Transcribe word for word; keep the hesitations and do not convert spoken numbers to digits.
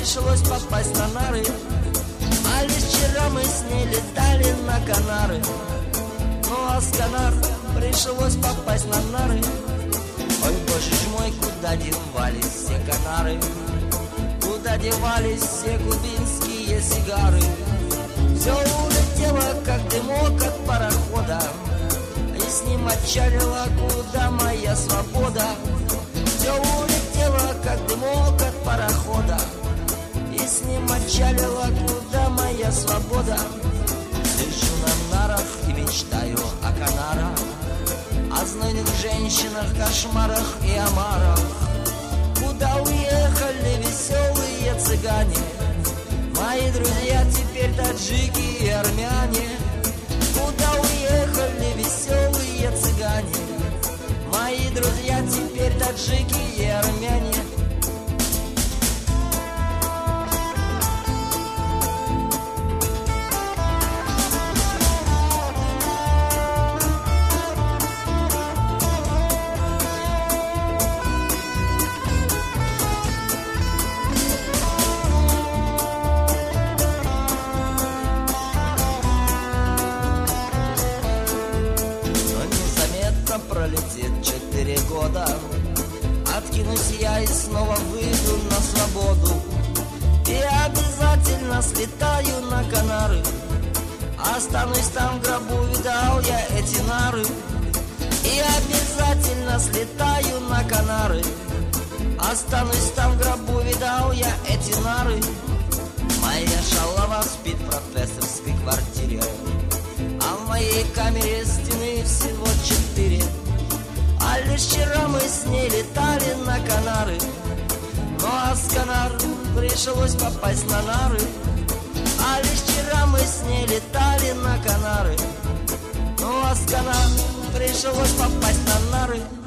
пришлось попасть на нары. А лишь вчера мы с ней летали на Канары. Ну а с Канар пришлось попасть на нары. Ой, боже ж мой, куда девались все Канары? Куда девались все кубинские сигары? Все улетело, как дымок от парохода, и с ним отчалила, куда моя свобода. Все улетело, как дымок от парохода, и с ним отчалила, куда моя свобода. Сижу на нарах и мечтаю о Канарах, о знойных женщинах, кошмарах и омарах. Куда уехали веселые цыгане? Мои друзья теперь таджики и армяне. Куда уехали веселые цыгане? Мои друзья теперь таджики и армяне. Пролетит четыре года, откинусь я и снова выйду на свободу. И обязательно слетаю на Канары, останусь там в гробу, видал я эти нары. И обязательно слетаю на Канары, останусь там в гробу, видал я эти нары. Моя шалава спит в профессорской квартире, а в моей камере стены всего четыре. А лишь вчера мы с ней летали на Канары. Ну а с Канар пришлось попасть на нары. А лишь вчера мы с ней летали на Канары. Ну а с Канар пришлось попасть на нары.